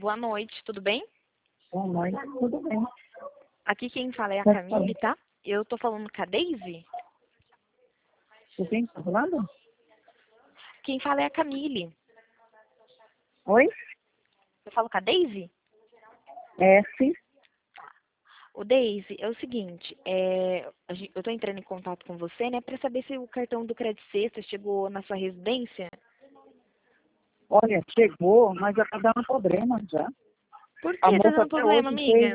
Boa noite, tudo bem? Boa noite, tudo bem. Aqui quem fala é a Pode Camille, tá? Eu tô falando com a Daisy. Você tem que falando? Quem fala é a Camille. Oi? Eu falo com a Daisy? É, sim. O Daisy, é o seguinte, eu tô entrando em contato com você, né, pra saber se o cartão do Crédito Sexta chegou na sua residência. Olha, chegou, mas já tá dando problema já. Por A que tá moça dando até problema, hoje fez amiga?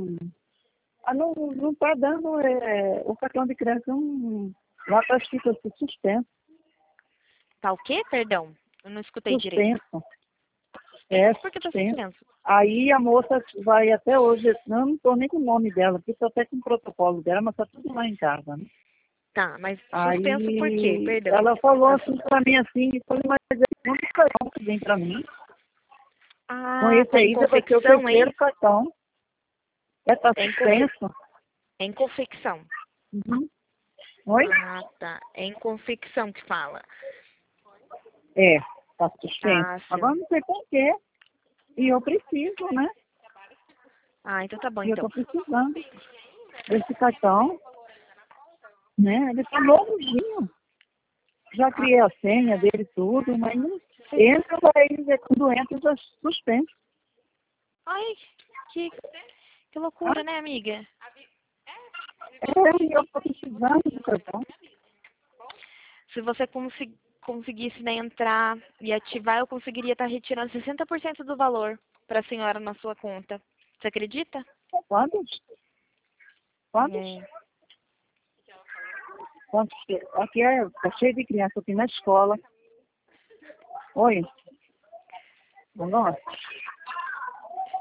não tá dando, o cartão de crédito não... Lá tá escrito assim, suspenso. Tá o quê, perdão? Eu não escutei direito. Suspenso. É, Por que tá suspenso. suspenso? Aí a moça vai até hoje, não tô nem com o nome dela, porque tô até com o protocolo dela, mas tá tudo lá em casa, né? Tá, mas suspenso por quê? Aí Perdão. ela falou assim pra mim assim, falei, mas é um cartão que vem pra mim. Com Ah, esse tá em aí já vai ser o confecção, hein? terceiro cartão. Tá É suspenso. é em confecção. Uhum. Oi? Ah, tá. É em confecção que fala. É, tá suspenso. Ah, Agora sim. não sei por quê. E eu preciso, né? Ah, então tá bom, E eu então. tô precisando desse cartão, né? Ele tá novinho. Já Ah, criei a senha dele tudo, mas não entra, vai dizer quando entra, já suspenso. ai, que, que Ah, loucura, né, amiga? e eu tô precisando do cartão. Se você conseguisse, né, entrar e ativar, eu conseguiria estar retirando 60% do valor para a senhora na sua conta. Você acredita? Quantos? Quantos? É. Quantos? Aqui tá cheio de criança aqui na escola. Oi? Nossa.